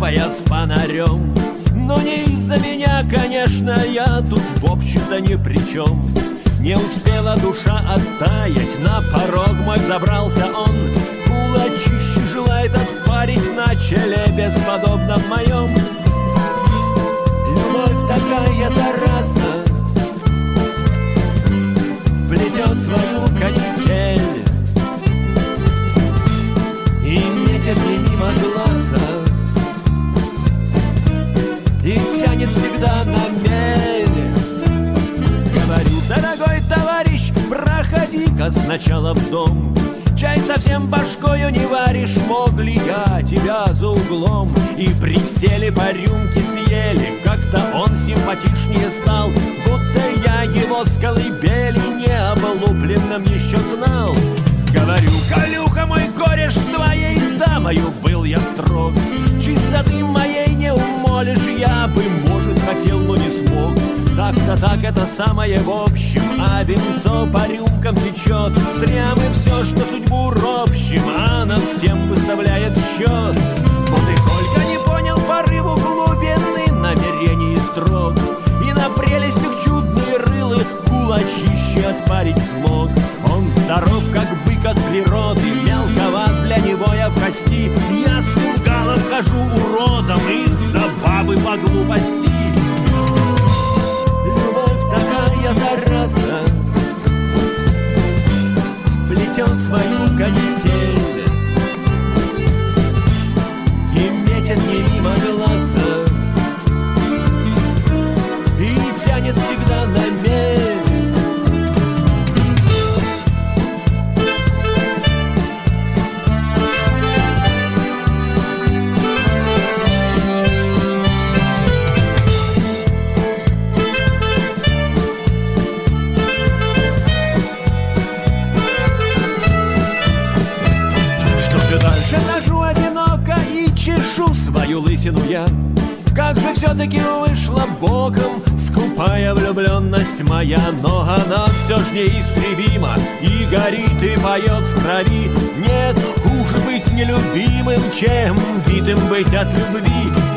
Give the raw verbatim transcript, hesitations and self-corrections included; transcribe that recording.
глупая с фонарем. Но не из-за меня, конечно, я тут в общем-то ни при чем. Не успела душа оттаять, на порог мой забрался он. Кулачище желает отпарить на челе бесподобном моем. Любовь такая зараза, плетет свою канитель и метит не мимо глаза, и тянет всегда на мель. Говорю: дорогой товарищ, проходи-ка сначала в дом. Чай совсем башкою не варишь, мог ли я тебя за углом? И присели по рюмке съели, как-то он симпатичнее стал, будто я его с колыбели не облупленным еще знал. Говорю: Колюха, мой кореш, с твоей дамою был я строг. Чистоты моей не умолишь, я бы, может, хотел, но не смог. Так-то так, это самое в общем, а винцо по рюмкам течет. Зря мы все, что судьбу ропщим, а нам всем выставляет счет. Вот и Колька не понял порыву глубины намерений строк, и на прелестях чудные рылы кулачище отпарить смог. Он здоров, как бык от природы, мелковат для него я в кости. Я с фунгалом хожу уродом из-за бабы по глупости. Любовь такая зараза, плетет свою канитель и метит не мимо глаза, и тянет всегда на мель. Хожу одиноко и чешу свою лысину я. Как же все-таки вышла боком скупая влюбленность моя. Но она все ж неистребима и горит, и поет в крови. Нет хуже быть нелюбимым, чем битым быть от любви.